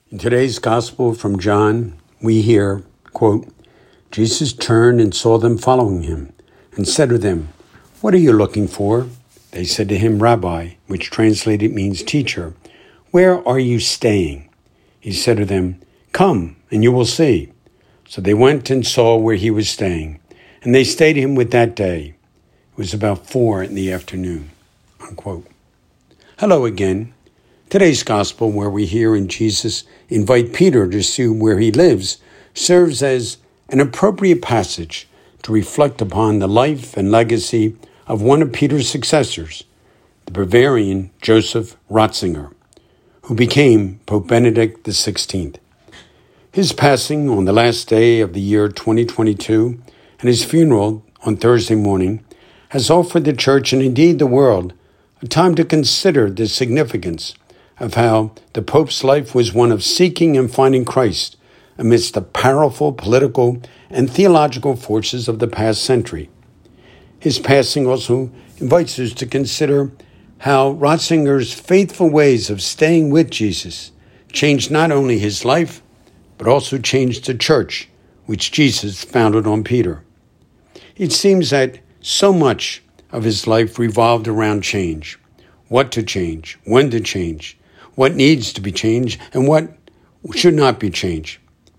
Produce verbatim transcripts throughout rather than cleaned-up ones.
In today's Gospel from John, we hear, quote, Jesus turned and saw them following him, and said to them, What are you looking for? They said to him, Rabbi, which translated means teacher, where are you staying? He said to them, Come, and you will see. So they went and saw where he was staying, and they stayed him with that day. It was about four in the afternoon, unquote. Hello again. Today's Gospel, where we hear in Jesus invite Peter to see where he lives, serves as an appropriate passage to reflect upon the life and legacy of one of Peter's successors, the Bavarian Joseph Ratzinger, who became Pope Benedict the sixteenth. His passing on the last day of the year twenty twenty-two and his funeral on Thursday morning has offered the Church and indeed the world a time to consider the significance of how the Pope's life was one of seeking and finding Christ amidst the powerful political and theological forces of the past century. His passing also invites us to consider how Ratzinger's faithful ways of staying with Jesus changed not only his life, but also changed the Church, which Jesus founded on Peter. It seems that so much of his life revolved around change. What to change, when to change, what needs to be changed, and what should not be changed.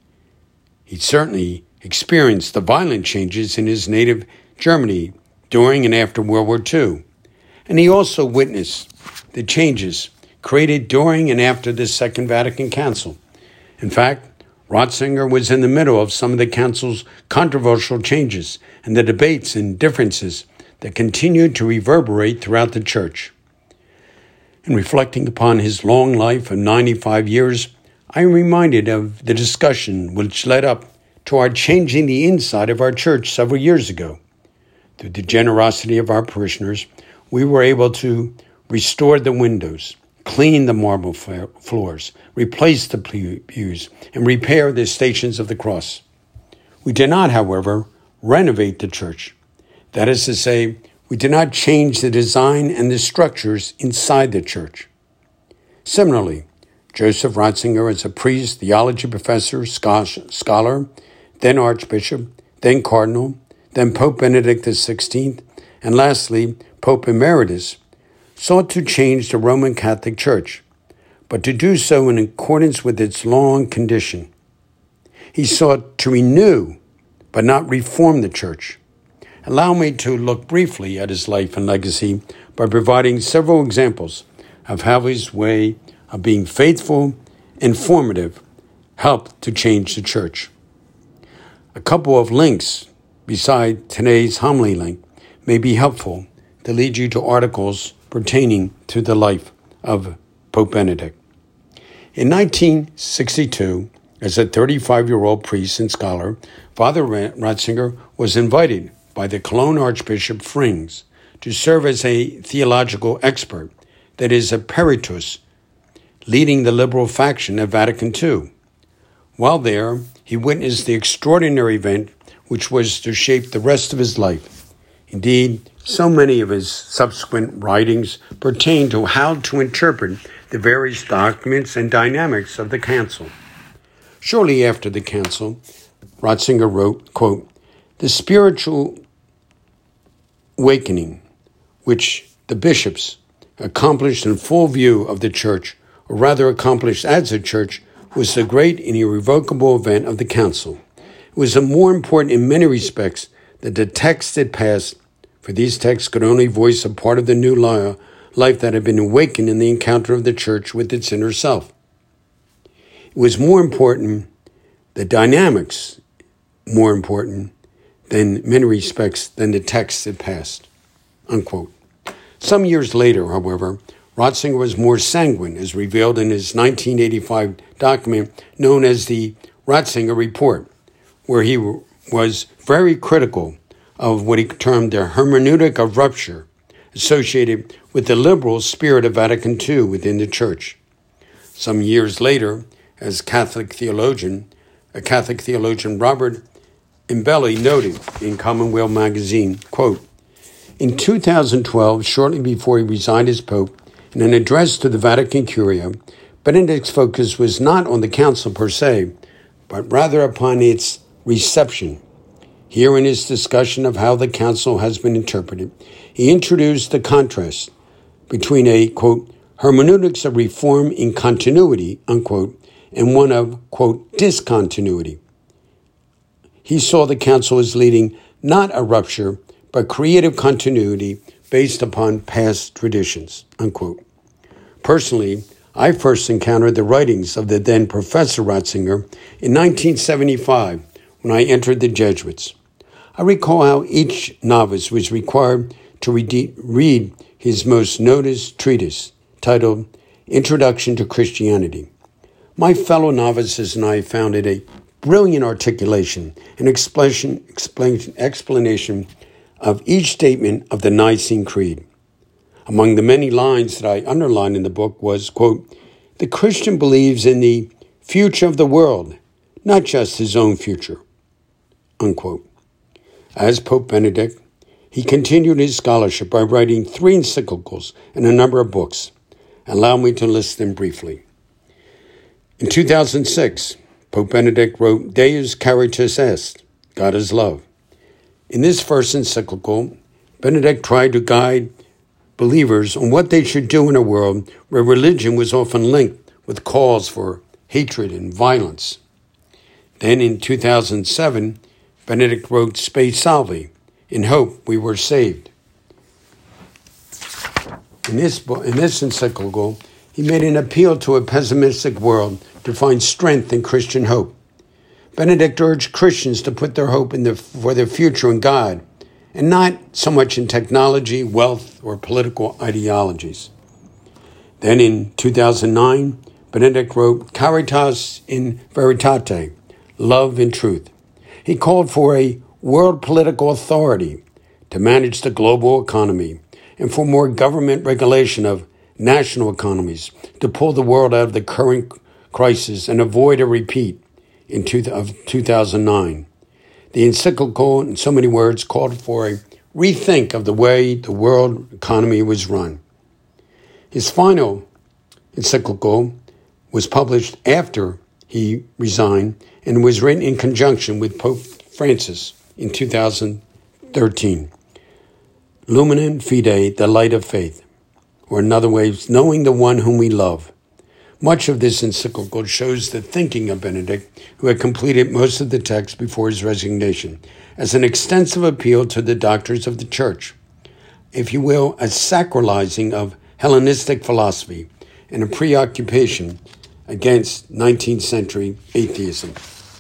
He certainly experienced the violent changes in his native Germany during and after World War Two. And he also witnessed the changes created during and after the Second Vatican Council. In fact, Ratzinger was in the middle of some of the Council's controversial changes and the debates and differences that continued to reverberate throughout the Church. In reflecting upon his long life of ninety-five years, I am reminded of the discussion which led up to our changing the inside of our church several years ago. Through the generosity of our parishioners, we were able to restore the windows, clean the marble floors, replace the pews, and repair the Stations of the Cross. We did not, however, renovate the church. That is to say, we did not change the design and the structures inside the church. Similarly, Joseph Ratzinger, as a priest, theology professor, scholar, then archbishop, then cardinal, then Pope Benedict the sixteenth, and lastly, Pope Emeritus, sought to change the Roman Catholic Church, but to do so in accordance with its long condition. He sought to renew, but not reform the Church. Allow me to look briefly at his life and legacy by providing several examples of how his way of being faithful and formative helped to change the Church. A couple of links beside today's homily link may be helpful to lead you to articles pertaining to the life of Pope Benedict. In nineteen sixty-two, as a thirty-five-year-old priest and scholar, Father Ratzinger was invited by the Cologne Archbishop Frings to serve as a theological expert, that is, a peritus, leading the liberal faction at Vatican Two. While there, he witnessed the extraordinary event which was to shape the rest of his life. Indeed, so many of his subsequent writings pertain to how to interpret the various documents and dynamics of the Council. Shortly after the Council, Ratzinger wrote, quote, The spiritual awakening, which the bishops accomplished in full view of the Church, or rather accomplished as a Church, was the great and irrevocable event of the Council. It was more important in many respects that the texts it passed, for these texts could only voice a part of the new life that had been awakened in the encounter of the Church with its inner self. It was more important, the dynamics more important, in many respects, than the texts it passed, unquote. Some years later, however, Ratzinger was more sanguine, as revealed in his nineteen eighty-five document known as the Ratzinger Report, where he was very critical of what he termed the hermeneutic of rupture associated with the liberal spirit of Vatican Two within the Church. Some years later, as Catholic theologian, a Catholic theologian, Robert Imbelli, noted in Commonweal magazine, quote, In two thousand twelve, shortly before he resigned as Pope, in an address to the Vatican Curia, Benedict's focus was not on the council per se, but rather upon its reception. Here in his discussion of how the council has been interpreted, he introduced the contrast between a, quote, hermeneutics of reform in continuity, unquote, and one of, quote, discontinuity. He saw the council as leading not a rupture, but creative continuity based upon past traditions, unquote. Personally, I first encountered the writings of the then Professor Ratzinger in nineteen seventy-five when I entered the Jesuits. I recall how each novice was required to read, read his most noticed treatise titled Introduction to Christianity. My fellow novices and I found it a brilliant articulation and explanation, explanation of each statement of the Nicene Creed. Among the many lines that I underlined in the book was, quote, the Christian believes in the future of the world, not just his own future, unquote. As Pope Benedict, he continued his scholarship by writing three encyclicals and a number of books. Allow me to list them briefly. In two thousand six, Pope Benedict wrote Deus Caritas Est, God is Love. In this first encyclical, Benedict tried to guide believers on what they should do in a world where religion was often linked with calls for hatred and violence. Then in two thousand seven, Benedict wrote Spe Salvi, In Hope We Were Saved. In this, book, in this encyclical, he made an appeal to a pessimistic world to find strength in Christian hope. Benedict urged Christians to put their hope in the, for their future in God, and not so much in technology, wealth, or political ideologies. Then in two thousand nine, Benedict wrote Caritas in Veritate, Love in Truth. He called for a world political authority to manage the global economy and for more government regulation of national economies to pull the world out of the current crisis and avoid a repeat in two, of two thousand nine. The encyclical, in so many words, called for a rethink of the way the world economy was run. His final encyclical was published after he resigned and was written in conjunction with Pope Francis in two thousand thirteen. Lumen Fidei, the light of faith, or in other ways, knowing the one whom we love. Much of this encyclical shows the thinking of Benedict, who had completed most of the text before his resignation, as an extensive appeal to the doctors of the Church, if you will, a sacralizing of Hellenistic philosophy and a preoccupation against nineteenth century atheism.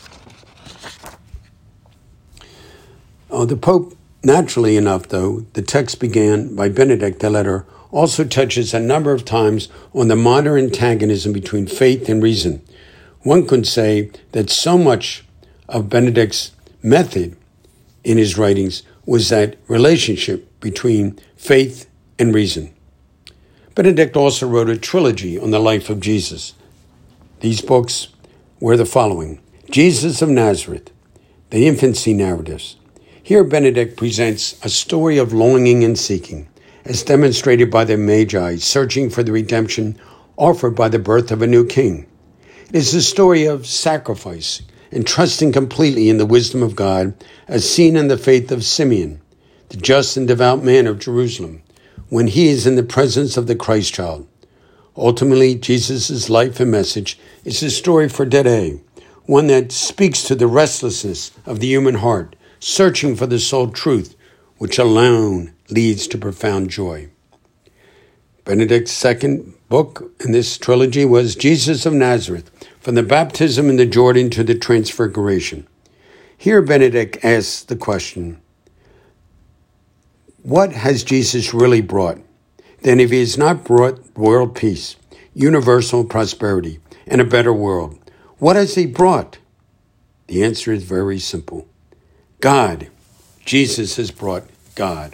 Oh, the Pope, naturally enough, though, the text began by Benedict, the letter, also touches a number of times on the modern antagonism between faith and reason. One could say that so much of Benedict's method in his writings was that relationship between faith and reason. Benedict also wrote a trilogy on the life of Jesus. These books were the following: Jesus of Nazareth, the infancy narratives. Here Benedict presents a story of longing and seeking, as demonstrated by the Magi searching for the redemption offered by the birth of a new king. It is a story of sacrifice and trusting completely in the wisdom of God, as seen in the faith of Simeon, the just and devout man of Jerusalem, when he is in the presence of the Christ child. Ultimately, Jesus' life and message is a story for today, one that speaks to the restlessness of the human heart, searching for the soul truth, which alone leads to profound joy. Benedict's second book in this trilogy was Jesus of Nazareth, from the baptism in the Jordan to the transfiguration. Here Benedict asks the question, what has Jesus really brought? Then if he has not brought world peace, universal prosperity, and a better world, what has he brought? The answer is very simple. God. Jesus has brought God.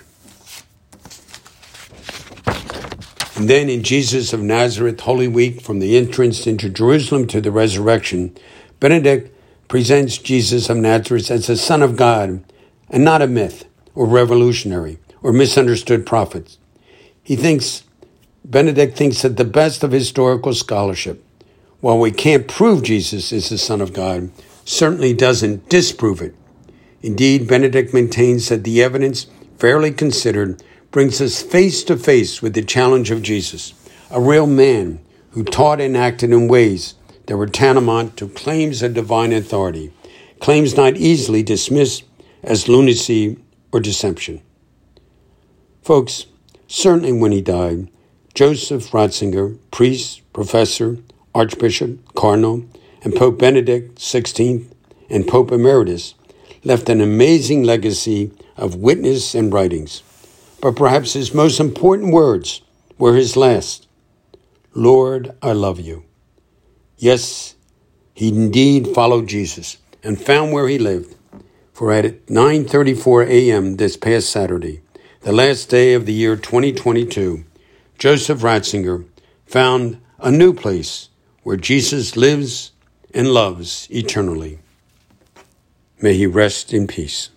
And then in Jesus of Nazareth, Holy Week, from the entrance into Jerusalem to the resurrection, Benedict presents Jesus of Nazareth as the Son of God and not a myth or revolutionary or misunderstood prophet. He thinks, Benedict thinks that the best of historical scholarship, while we can't prove Jesus is the Son of God, certainly doesn't disprove it. Indeed, Benedict maintains that the evidence, fairly considered, brings us face to face with the challenge of Jesus, a real man who taught and acted in ways that were tantamount to claims of divine authority, claims not easily dismissed as lunacy or deception. Folks, certainly when he died, Joseph Ratzinger, priest, professor, archbishop, cardinal, and Pope Benedict the sixteenth and Pope Emeritus left an amazing legacy of witness and writings. But perhaps his most important words were his last, "Lord, I love you." Yes, he indeed followed Jesus and found where he lived. For at nine thirty-four a.m. this past Saturday, the last day of the year twenty twenty-two, Joseph Ratzinger found a new place where Jesus lives and loves eternally. May he rest in peace.